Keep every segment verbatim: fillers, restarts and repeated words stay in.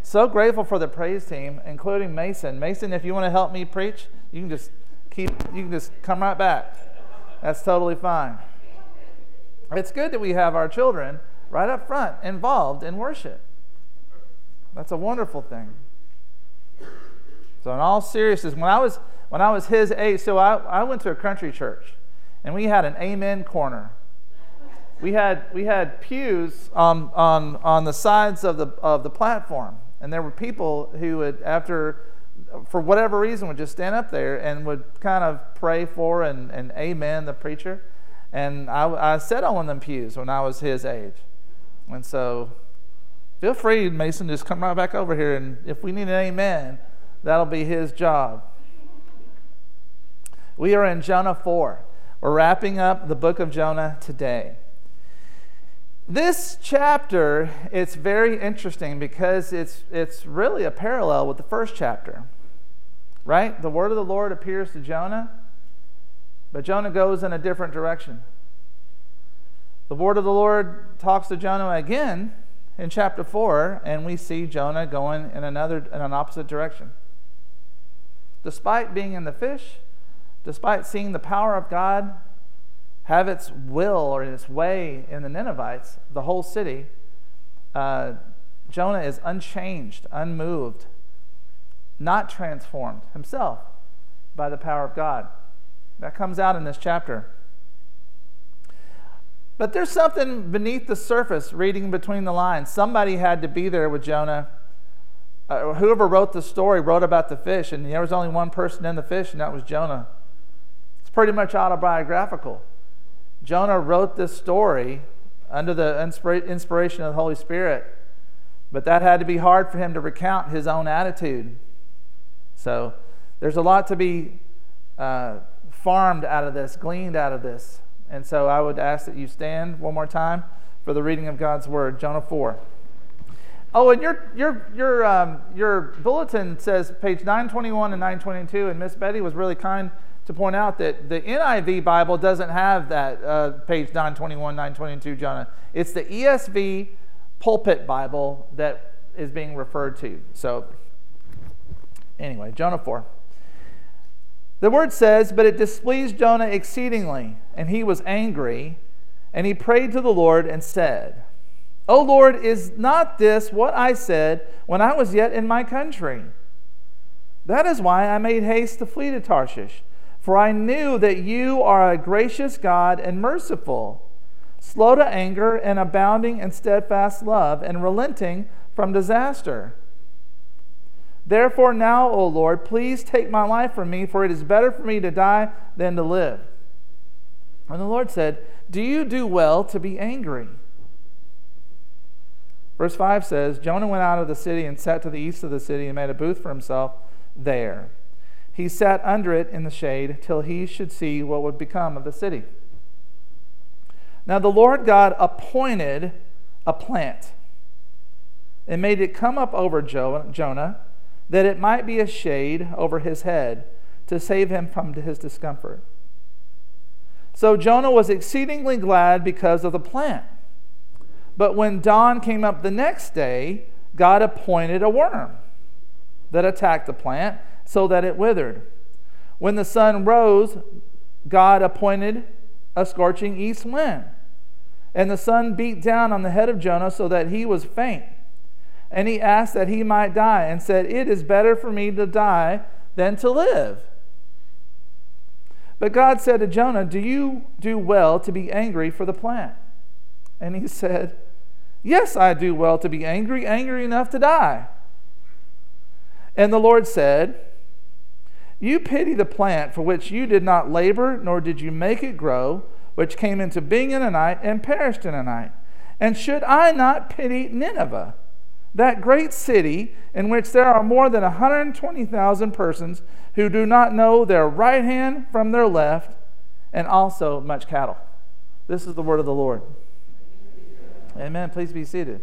so grateful for the praise team, including Mason. Mason, if you want to help me preach, you can just keep. You can just come right back. That's totally fine. It's good that we have our children right up front involved in worship. That's a wonderful thing. So in all seriousness, when I was when I was his age, so I, I went to a country church, and we had an amen corner. We had we had pews on on on the sides of the of the platform, and there were people who would, after, for whatever reason, would just stand up there and would kind of pray for and, and amen the preacher. And I, I sat on one of them pews when I was his age. And so feel free, Mason, just come right back over here, and if we need an amen, that'll be his job. We are in Jonah four. We're wrapping up the book of Jonah today. This chapter, it's very interesting because it's it's really a parallel with the first chapter, right? The word of the Lord appears to Jonah, but Jonah goes in a different direction. The word of the Lord talks to Jonah again in chapter four, and we see Jonah going in another in an opposite direction. Despite being in the fish, despite seeing the power of God have its will or its way in the Ninevites, the whole city, uh, Jonah is unchanged, unmoved, not transformed himself by the power of God. That comes out in this chapter. But there's something beneath the surface, reading between the lines. Somebody had to be there with Jonah. Uh, whoever wrote the story wrote about the fish, and there was only one person in the fish, and that was Jonah. It's pretty much autobiographical. Jonah wrote this story under the inspiration of the Holy Spirit, but that had to be hard for him to recount his own attitude. So there's a lot to be uh, farmed out of this, gleaned out of this. And so I would ask that you stand one more time for the reading of God's Word, Jonah four. Oh, and your your your um, your bulletin says page nine twenty-one and nine twenty-two, and Miss Betty was really kind to point out that the N I V Bible doesn't have that uh, page nine twenty-one, nine twenty-two, Jonah. It's the E S V pulpit Bible that is being referred to. So, anyway, Jonah four. The word says, "But it displeased Jonah exceedingly, and he was angry, and he prayed to the Lord and said, O Lord, is not this what I said when I was yet in my country? That is why I made haste to flee to Tarshish. For I knew that you are a gracious God and merciful, slow to anger and abounding in steadfast love, and relenting from disaster. Therefore now, O Lord, please take my life from me, for it is better for me to die than to live." And the Lord said, "Do you do well to be angry?" Verse five says, Jonah went out of the city and sat to the east of the city and made a booth for himself there. He sat under it in the shade till he should see what would become of the city. Now the Lord God appointed a plant and made it come up over Jonah, that it might be a shade over his head to save him from his discomfort. So Jonah was exceedingly glad because of the plant. But when dawn came up the next day, God appointed a worm that attacked the plant so that it withered. When the sun rose, God appointed a scorching east wind, and the sun beat down on the head of Jonah so that he was faint. And he asked that he might die, and said, "It is better for me to die than to live." But God said to Jonah, "Do you do well to be angry for the plant?" And he said, "Yes, I do well to be angry, angry enough to die." And the Lord said, "You pity the plant for which you did not labor, nor did you make it grow, which came into being in a night and perished in a night. And should I not pity Nineveh, that great city in which there are more than one hundred twenty thousand persons who do not know their right hand from their left, and also much cattle?" This is the word of the Lord. Amen. Please be seated.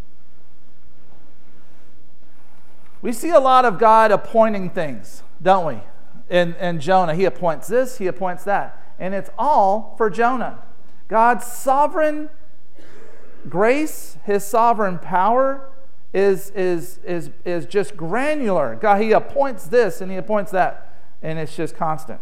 We see a lot of God appointing things, don't we? In, in Jonah, he appoints this, he appoints that. And it's all for Jonah. God's sovereign grace, his sovereign power, is, is, is, is just granular. God, he appoints this and he appoints that, and it's just constant.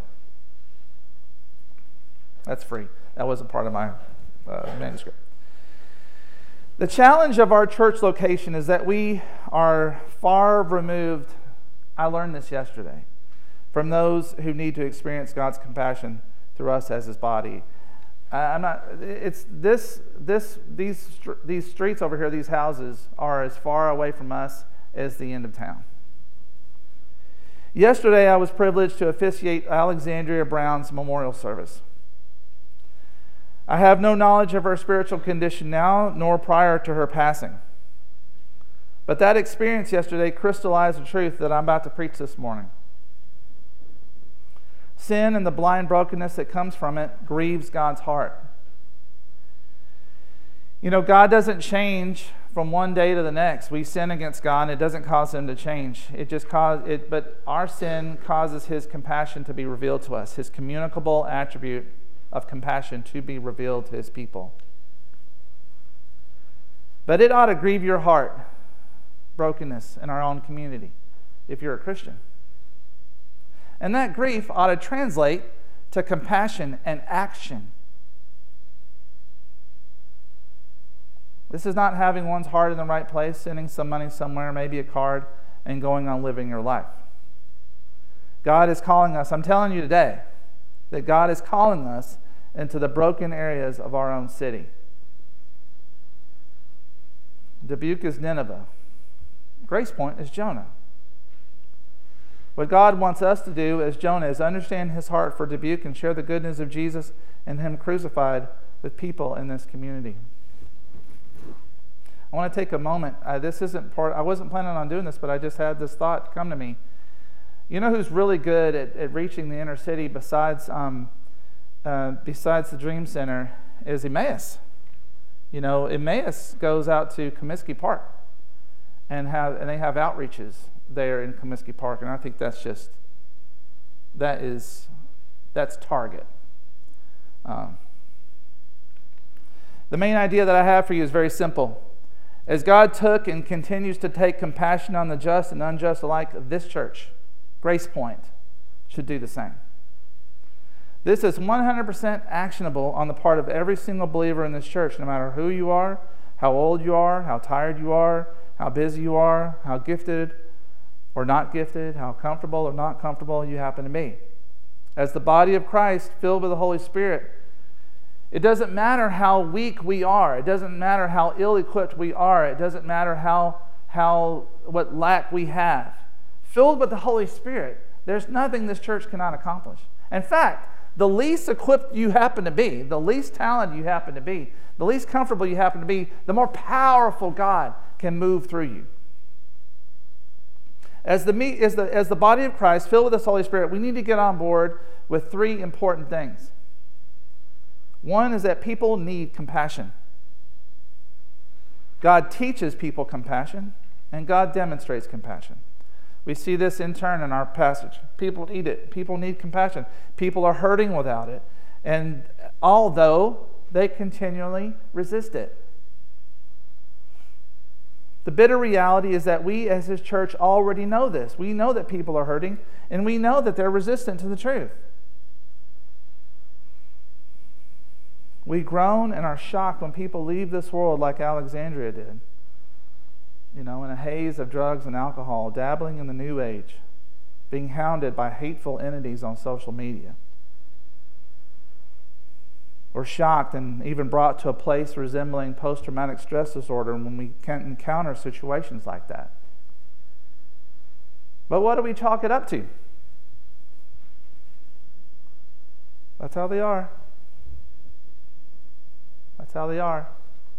That's free. That wasn't part of my uh, manuscript. The challenge of our church location is that we are far removed, I learned this yesterday, from those who need to experience God's compassion through us as his body. I'm not, it's this, this, these, these streets over here, these houses are as far away from us as the end of town. Yesterday, I was privileged to officiate Alexandria Brown's memorial service. I have no knowledge of her spiritual condition now, nor prior to her passing. But that experience yesterday crystallized the truth that I'm about to preach this morning. Sin and the blind brokenness that comes from it grieves God's heart. You know, God doesn't change from one day to the next. We sin against God, and it doesn't cause him to change. It just cause it, but our sin causes his compassion to be revealed to us, his communicable attribute of compassion to be revealed to his people. But it ought to grieve your heart, brokenness in our own community, if you're a Christian. And that grief ought to translate to compassion and action. This is not having one's heart in the right place, sending some money somewhere, maybe a card, and going on living your life. God is calling us, I'm telling you today, that God is calling us into the broken areas of our own city. Dubuque is Nineveh. Grace Point is Jonah. What God wants us to do as Jonah is understand his heart for Dubuque and share the good news of Jesus and him crucified with people in this community. I want to take a moment. Uh, this isn't part, I wasn't planning on doing this, but I just had this thought come to me. You know who's really good at, at reaching the inner city besides um, uh, besides the Dream Center is Emmaus. You know, Emmaus goes out to Comiskey Park and have and they have outreaches there in Comiskey Park, and I think that's just that is that's Target. Um, the main idea that I have for you is very simple. As God took and continues to take compassion on the just and unjust alike, this church, Grace Point, should do the same. This is one hundred percent actionable on the part of every single believer in this church, no matter who you are, how old you are, how tired you are, how busy you are, how gifted or not gifted, how comfortable or not comfortable you happen to be. As the body of Christ filled with the Holy Spirit, it doesn't matter how weak we are. It doesn't matter how ill-equipped we are. It doesn't matter how, how what lack we have. Filled with the Holy Spirit, there's nothing this church cannot accomplish. In fact, the least equipped you happen to be, the least talented you happen to be, the least comfortable you happen to be, the more powerful God can move through you. As the, as the, as the body of Christ filled with this Holy Spirit, we need to get on board with three important things. One is that people need compassion. God teaches people compassion, and God demonstrates compassion. We see this in turn in our passage. People need it. People need compassion. People are hurting without it. And although they continually resist it. The bitter reality is that we as his church already know this. We know that people are hurting, and we know that they're resistant to the truth. We groan and are shocked when people leave this world like Alexandria did. You know, in a haze of drugs and alcohol, dabbling in the new age, being hounded by hateful entities on social media. We're shocked and even brought to a place resembling post-traumatic stress disorder when we can encounter situations like that. But what do we chalk it up to? That's how they are. That's how they are.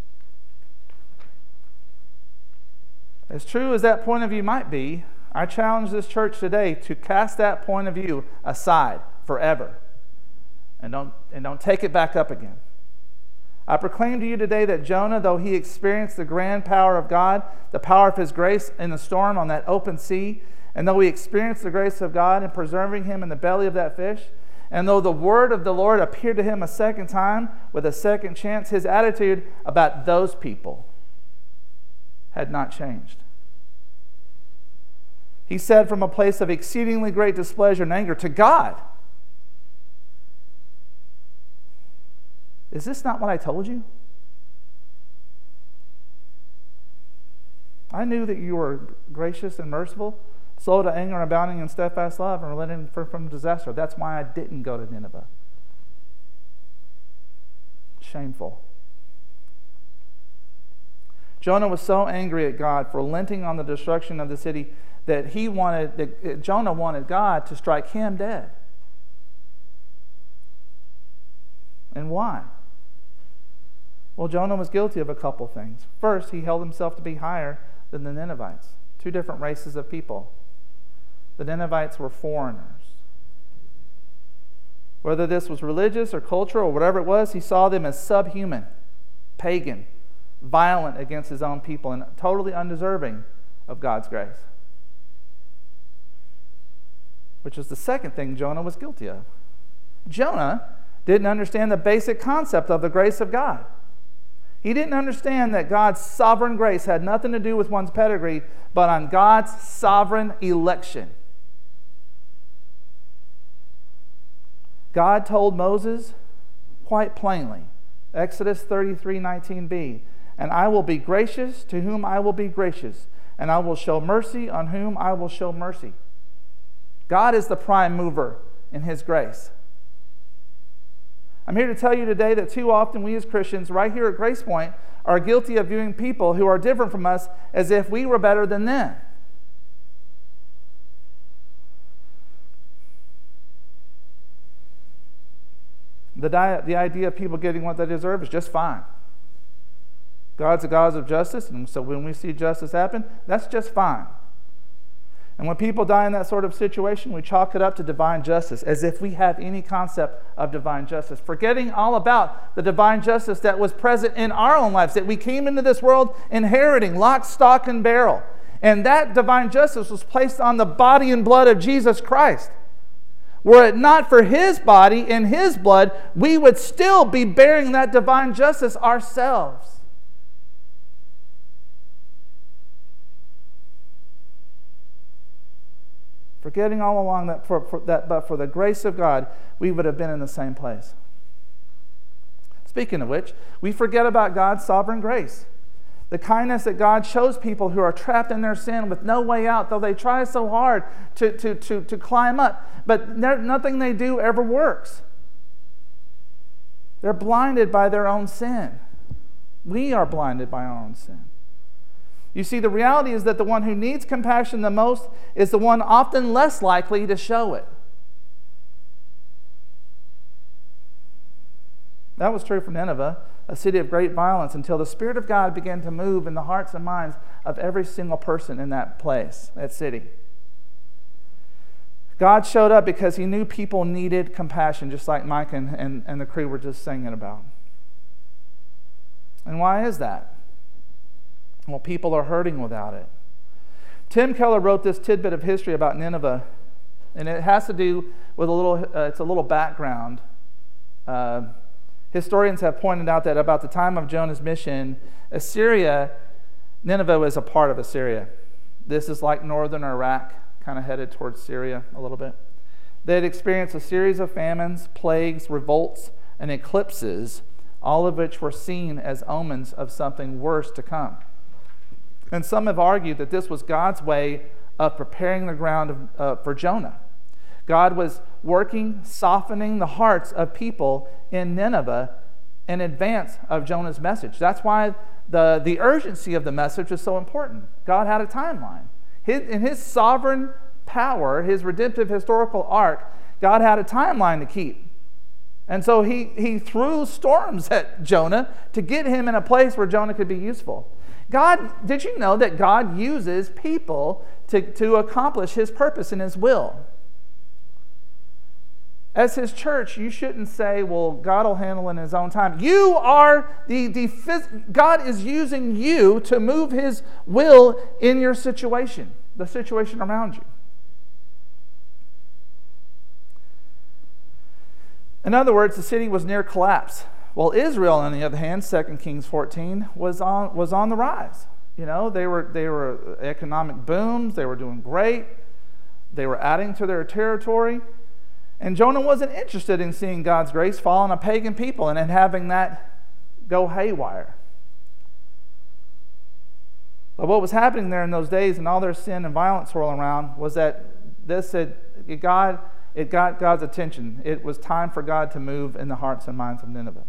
As true as that point of view might be, I challenge this church today to cast that point of view aside forever and don't, and don't take it back up again. I proclaim to you today that Jonah, though he experienced the grand power of God, the power of his grace in the storm on that open sea, and though he experienced the grace of God in preserving him in the belly of that fish, and though the word of the Lord appeared to him a second time with a second chance, his attitude about those people had not changed. He said from a place of exceedingly great displeasure and anger to God, "Is this not what I told you? I knew that you were gracious and merciful, slow to anger and abounding in steadfast love and relenting from disaster. That's why I didn't go to Nineveh." Shameful. Jonah was so angry at God for relenting on the destruction of the city that he wanted, that Jonah wanted God to strike him dead. And why? Well, Jonah was guilty of a couple things. First, he held himself to be higher than the Ninevites, two different races of people. The Ninevites were foreigners. Whether this was religious or cultural or whatever it was, he saw them as subhuman, pagan, violent against his own people, and totally undeserving of God's grace. Which is the second thing Jonah was guilty of. Jonah didn't understand the basic concept of the grace of God. He didn't understand that God's sovereign grace had nothing to do with one's pedigree, but on God's sovereign election. God told Moses quite plainly, Exodus thirty-three nineteen b, "And I will be gracious to whom I will be gracious, and I will show mercy on whom I will show mercy." God is the prime mover in His grace. I'm here to tell you today that too often we as Christians, right here at Grace Point, are guilty of viewing people who are different from us as if we were better than them. The, di- the idea of people getting what they deserve is just fine. God's a God of justice, and so when we see justice happen, that's just fine. And when people die in that sort of situation, we chalk it up to divine justice, as if we have any concept of divine justice, forgetting all about the divine justice that was present in our own lives, that we came into this world inheriting, lock, stock, and barrel. And that divine justice was placed on the body and blood of Jesus Christ. Were it not for His body and His blood, we would still be bearing that divine justice ourselves. Forgetting all along that, for, for that, but for the grace of God, we would have been in the same place. Speaking of which, we forget about God's sovereign grace. The kindness that God shows people who are trapped in their sin with no way out, though they try so hard to, to, to, to climb up. But nothing they do ever works. They're blinded by their own sin. We are blinded by our own sin. You see, the reality is that the one who needs compassion the most is the one often less likely to show it. That was true for Nineveh, a city of great violence, until the Spirit of God began to move in the hearts and minds of every single person in that place, that city. God showed up because He knew people needed compassion, just like Mike and, and, and the crew were just singing about. And why is that? Well, people are hurting without it. Tim Keller wrote this tidbit of history about Nineveh, and it has to do with a little, uh, it's a little background. Uh, historians have pointed out that about the time of Jonah's mission, Assyria, Nineveh was a part of Assyria. This is like northern Iraq, kind of headed towards Syria a little bit. They had experienced a series of famines, plagues, revolts, and eclipses, all of which were seen as omens of something worse to come. And some have argued that this was God's way of preparing the ground of, uh, for Jonah. God was working, softening the hearts of people in Nineveh in advance of Jonah's message. That's why the, the urgency of the message is so important. God had a timeline. His, in His sovereign power, His redemptive historical arc, God had a timeline to keep. And so he, he threw storms at Jonah to get him in a place where Jonah could be useful. God, did you know that God uses people to, to accomplish His purpose and His will? As His church, you shouldn't say, well, God will handle it in His own time. You are the, the God is using you to move His will in your situation, the situation around you. In other words, the city was near collapse. While Israel, on the other hand, Second Kings fourteen, was on, was on the rise. You know, they were they were economic booms. They were doing great. They were adding to their territory. And Jonah wasn't interested in seeing God's grace fall on a pagan people and then having that go haywire. But what was happening there in those days and all their sin and violence swirling around was that this had, it, God, it got God's attention. It was time for God to move in the hearts and minds of Nineveh.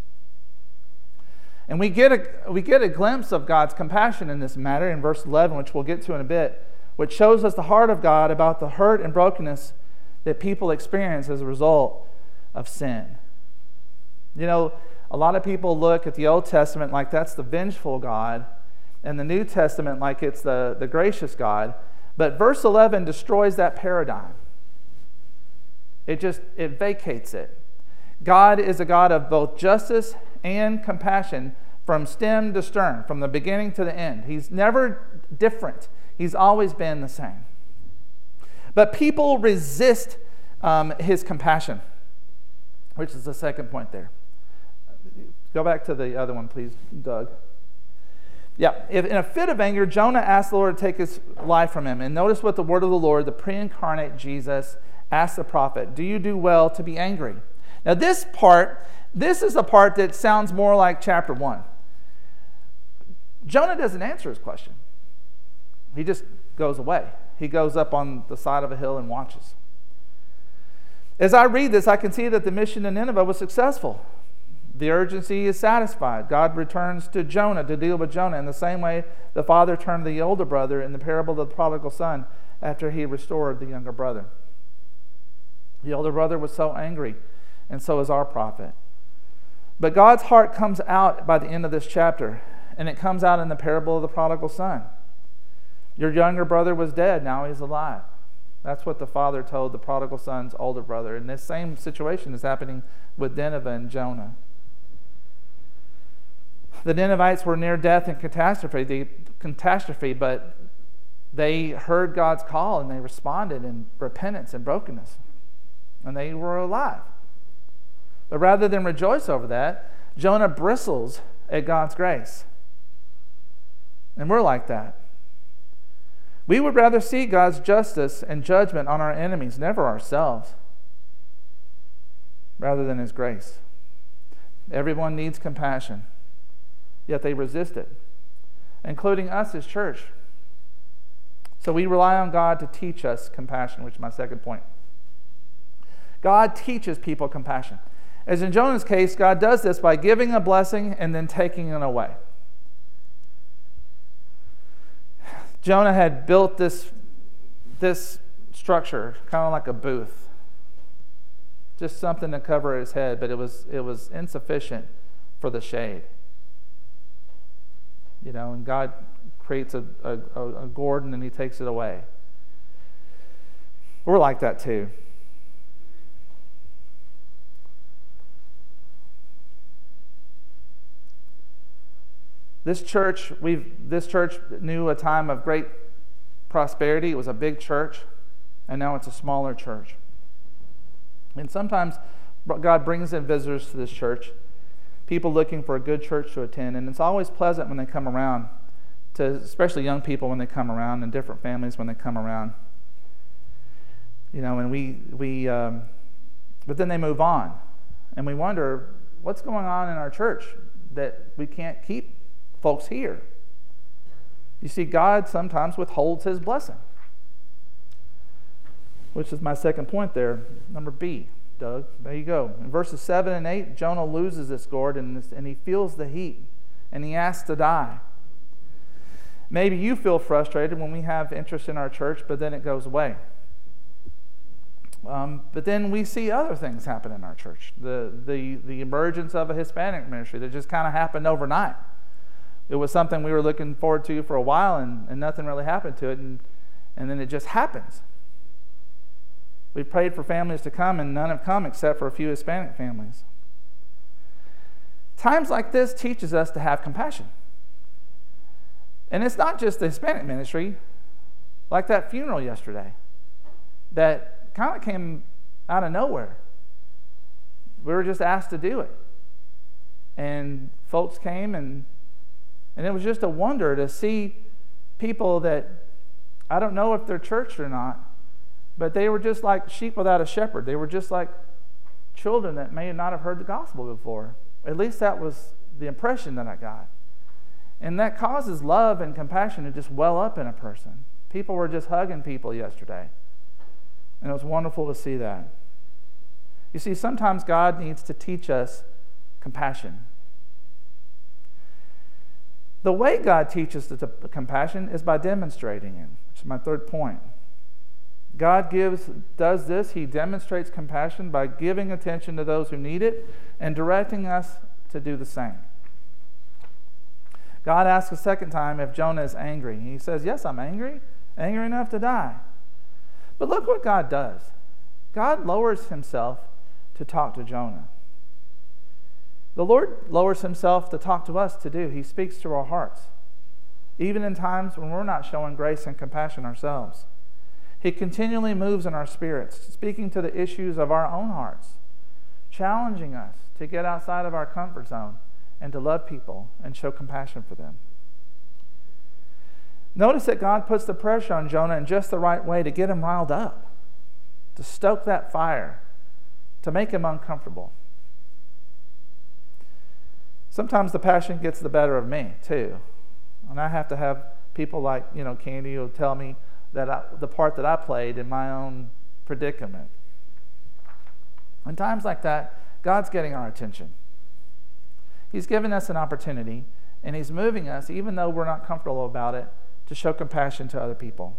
And we get a, we get a glimpse of God's compassion in this matter in verse eleven, which we'll get to in a bit, which shows us the heart of God about the hurt and brokenness that people experience as a result of sin. You know, a lot of people look at the Old Testament like that's the vengeful God, and the New Testament like it's the, the gracious God. But verse eleven destroys that paradigm. It just, it vacates it. God is a God of both justice and compassion from stem to stern, from the beginning to the end. He's never different. He's always been the same. But people resist um, his compassion, which is the second point there. Go back to the other one, please, Doug. Yeah, if in a fit of anger, Jonah asked the Lord to take his life from him. And notice what the word of the Lord, the pre-incarnate Jesus, asked the prophet, do you do well to be angry? Now this part, this is a part that sounds more like chapter one. Jonah doesn't answer his question. He just goes away. He goes up on the side of a hill and watches. As I read this, I can see that the mission to Nineveh was successful. The urgency is satisfied. God returns to Jonah to deal with Jonah in the same way the father turned to the older brother in the parable of the prodigal son after he restored the younger brother. The older brother was so angry, and so is our prophet. But God's heart comes out by the end of this chapter, and it comes out in the parable of the prodigal son. Your younger brother was dead, now he's alive. That's what the father told the prodigal son's older brother. And this same situation is happening with Nineveh and Jonah. The Ninevites were near death and catastrophe, the catastrophe, but they heard God's call and they responded in repentance and brokenness. And they were alive. But rather than rejoice over that, Jonah bristles at God's grace. And we're like that. We would rather see God's justice and judgment on our enemies, never ourselves, rather than his grace. Everyone needs compassion, yet they resist it, including us as church. So we rely on God to teach us compassion, which is my second point. God teaches people compassion. As in Jonah's case, God does this by giving a blessing and then taking it away. Jonah had built this, this structure, kind of like a booth. Just something to cover his head, but it was, it was insufficient for the shade. You know, and God creates a, a, a gourd and he takes it away. We're like that too. This church, we've this church knew a time of great prosperity. It was a big church, and now it's a smaller church. And sometimes God brings in visitors to this church, people looking for a good church to attend, and it's always pleasant when they come around, to especially young people when they come around, and different families when they come around. You know, and we we, um, but then they move on, and we wonder what's going on in our church that we can't keep folks here. You see, God sometimes withholds his blessing, which is my second point there. Number B, Doug. There you go. In verses seven and eight, Jonah loses this gourd and, this, and he feels the heat and he asks to die. Maybe you feel frustrated when we have interest in our church, but then it goes away. Um, but then we see other things happen in our church. The, the, the emergence of a Hispanic ministry that just kind of happened overnight. It was something we were looking forward to for a while, and, and nothing really happened to it, and, and then it just happens. We prayed for families to come, and none have come except for a few Hispanic families. Times like this teaches us to have compassion. And it's not just the Hispanic ministry, like that funeral yesterday, that kind of came out of nowhere. We were just asked to do it. And folks came and And it was just a wonder to see people that, I don't know if they're churched or not, but they were just like sheep without a shepherd. They were just like children that may not have heard the gospel before. At least that was the impression that I got. And that causes love and compassion to just well up in a person. People were just hugging people yesterday. And it was wonderful to see that. You see, sometimes God needs to teach us compassion. The way God teaches the compassion is by demonstrating it, which is my third point. God gives, does this. He demonstrates compassion by giving attention to those who need it and directing us to do the same. God asks a second time if Jonah is angry. He says, yes, I'm angry, angry enough to die. But look what God does. God lowers himself to talk to Jonah. The Lord lowers himself to talk to us to do. He speaks to our hearts, even in times when we're not showing grace and compassion ourselves. He continually moves in our spirits, speaking to the issues of our own hearts, challenging us to get outside of our comfort zone and to love people and show compassion for them. Notice that God puts the pressure on Jonah in just the right way to get him riled up, to stoke that fire, to make him uncomfortable. Sometimes the passion gets the better of me, too. And I have to have people like, you know, Candy who tell me that I, the part that I played in my own predicament. In times like that, God's getting our attention. He's given us an opportunity, and He's moving us, even though we're not comfortable about it, to show compassion to other people.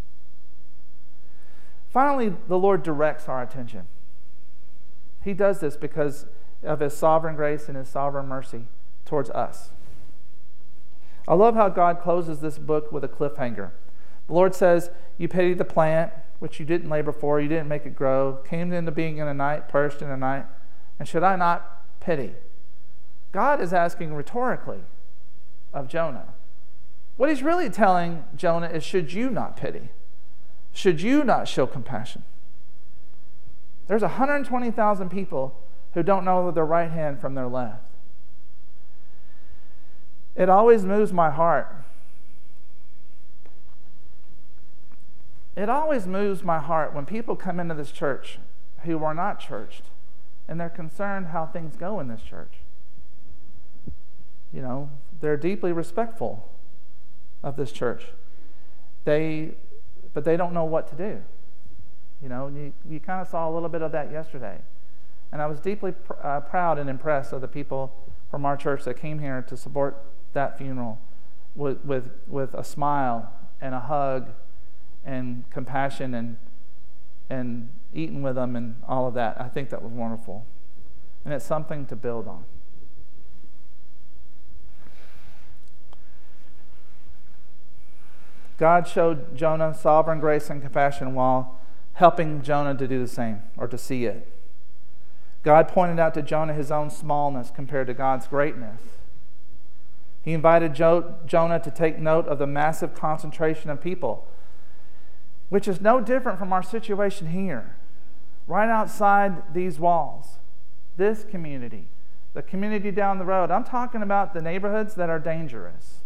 Finally, the Lord directs our attention. He does this because of His sovereign grace and His sovereign mercy towards us. I love how God closes this book with a cliffhanger. The Lord says, you pity the plant, which you didn't labor for, you didn't make it grow, came into being in a night, perished in a night, and should I not pity? God is asking rhetorically of Jonah. What He's really telling Jonah is, should you not pity? Should you not show compassion? There's one hundred twenty thousand people who don't know their right hand from their left. It always moves my heart. It always moves my heart when people come into this church who are not churched, and they're concerned how things go in this church. You know, they're deeply respectful of this church. They, but they don't know what to do. You know, you, you kind of saw a little bit of that yesterday. And I was deeply pr- uh, proud and impressed of the people from our church that came here to support that funeral with, with, with a smile and a hug and compassion and, and eating with them and all of that. I think that was wonderful. And it's something to build on. God showed Jonah sovereign grace and compassion while helping Jonah to do the same, or to see it. God pointed out to Jonah his own smallness compared to God's greatness. He invited jo- Jonah to take note of the massive concentration of people, which is no different from our situation here. Right outside these walls, this community, the community down the road. I'm talking about the neighborhoods that are dangerous.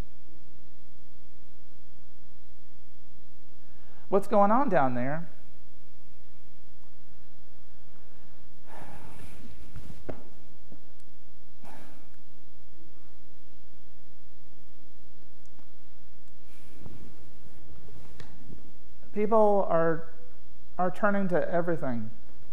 What's going on down there? People are are turning to everything.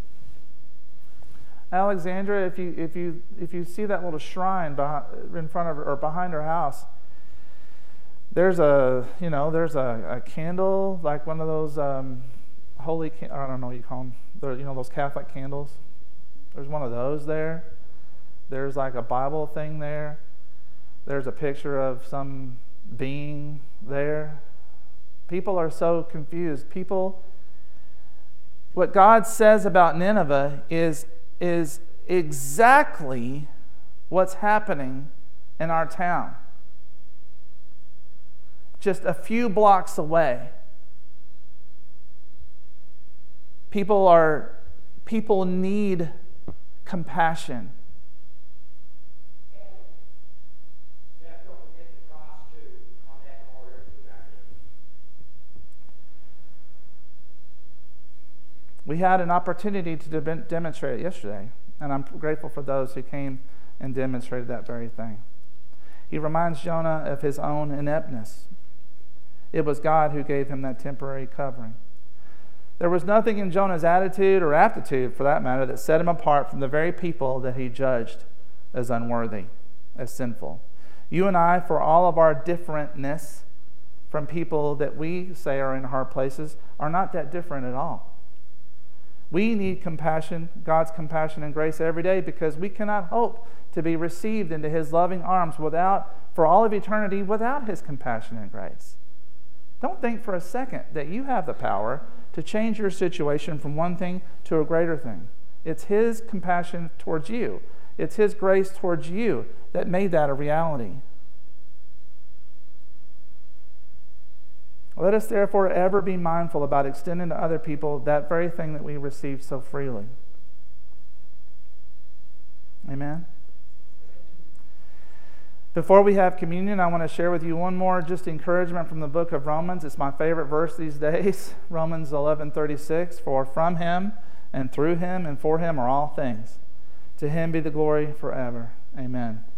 Alexandra, if you if you if you see that little shrine behind, in front of her, or behind her house, there's a you know there's a, a candle, like one of those um, holy I don't know what you call them, They're, you know those Catholic candles. There's one of those there. There's like a Bible thing there. There's a picture of some being there. People are so confused. People, what God says about Nineveh is, is exactly what's happening in our town. Just a few blocks away. People are, people need compassion. We had an opportunity to de- demonstrate it yesterday, and I'm grateful for those who came and demonstrated that very thing. He reminds Jonah of his own ineptness. It was God who gave him that temporary covering. There was nothing in Jonah's attitude or aptitude, for that matter, that set him apart from the very people that he judged as unworthy, as sinful. You and I, for all of our differentness from people that we say are in hard places, are not that different at all. We need compassion, God's compassion and grace every day, because we cannot hope to be received into His loving arms without, for all of eternity, without His compassion and grace. Don't think for a second that you have the power to change your situation from one thing to a greater thing. It's His compassion towards you. It's His grace towards you that made that a reality. Let us therefore ever be mindful about extending to other people that very thing that we received so freely. Amen? Before we have communion, I want to share with you one more just encouragement from the book of Romans. It's my favorite verse these days, Romans eleven thirty-six. For from Him and through Him and for Him are all things. To Him be the glory forever. Amen.